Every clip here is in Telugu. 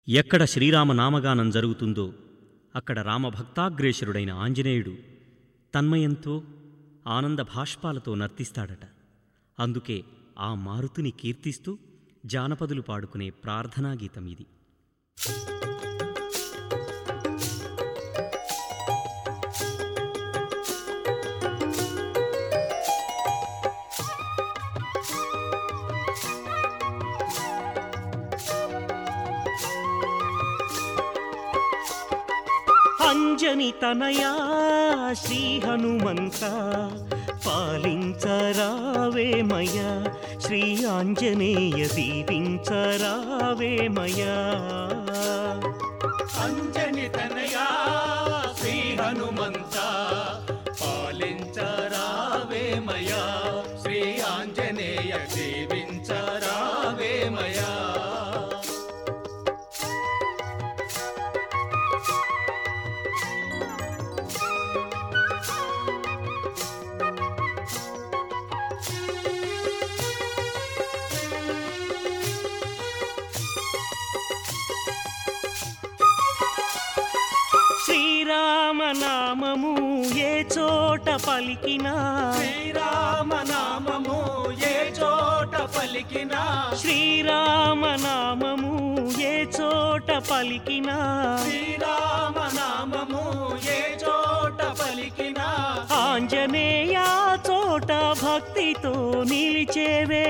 ఎక్కడ శ్రీరామనామగానం జరుగుతుందో అక్కడ రామభక్తాగ్రేసరుడైన ఆంజనేయుడు తన్మయంతో ఆనంద భాష్పాలతో నర్తిస్తాడట. అందుకే ఆ మారుతుని కీర్తిస్తూ జానపదులు పాడుకునే ప్రార్థనాగీతం ఇది. అంజని తనయా శ్రీ హనుమంత పాలించరావేమయ్యా, శ్రీ ఆంజనేయ దీవించరావేమయ్యా. అంజని తనయా శ్రీ హనుమంత పాలించరావేమయ్యా, శ్రీ ఆంజనేయ దీవించరావేమయ్యా. శ్రీరామనామము ఏ చోట పలికినా, శ్రీరామనామము ఏ చోట పలికినా, శ్రీరామనామము ఏ చోట పలికినా, శ్రీరామనామము ఏ చోట పలికినా, ఆంజనేయ చోట భక్తితో నిలిచేవే.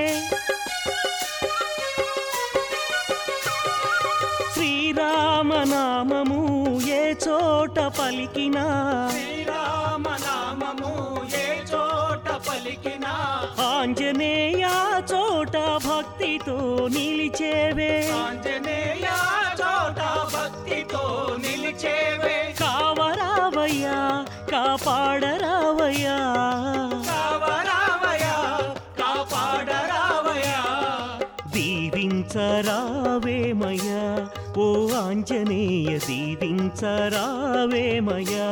శ్రీరామనామము ఏ చోట పలికినా, శ్రీరామనామము ఏ చోట పలికినా, ఆంజనేయ చోట భక్తితో నిలిచేవే. ఆంజనేయ చోట భక్తితో నిలిచేవే. కావరావయ్యా కాపాడరావయ్యా, కావరావయ్యా కాపాడరావయ్యా, దీవించరావేమయ్యా ఓ ఆంజనేయ దీవించరావేమయ్యా.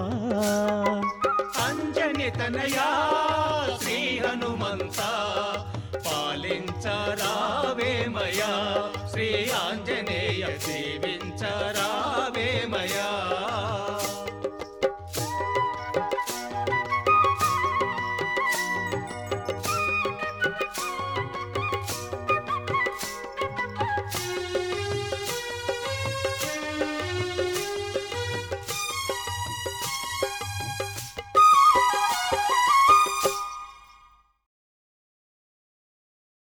అంజని తనయా శ్రీ హనుమంత పాలించరావేమయ్యా, శ్రీ ఆంజనేయ దేవి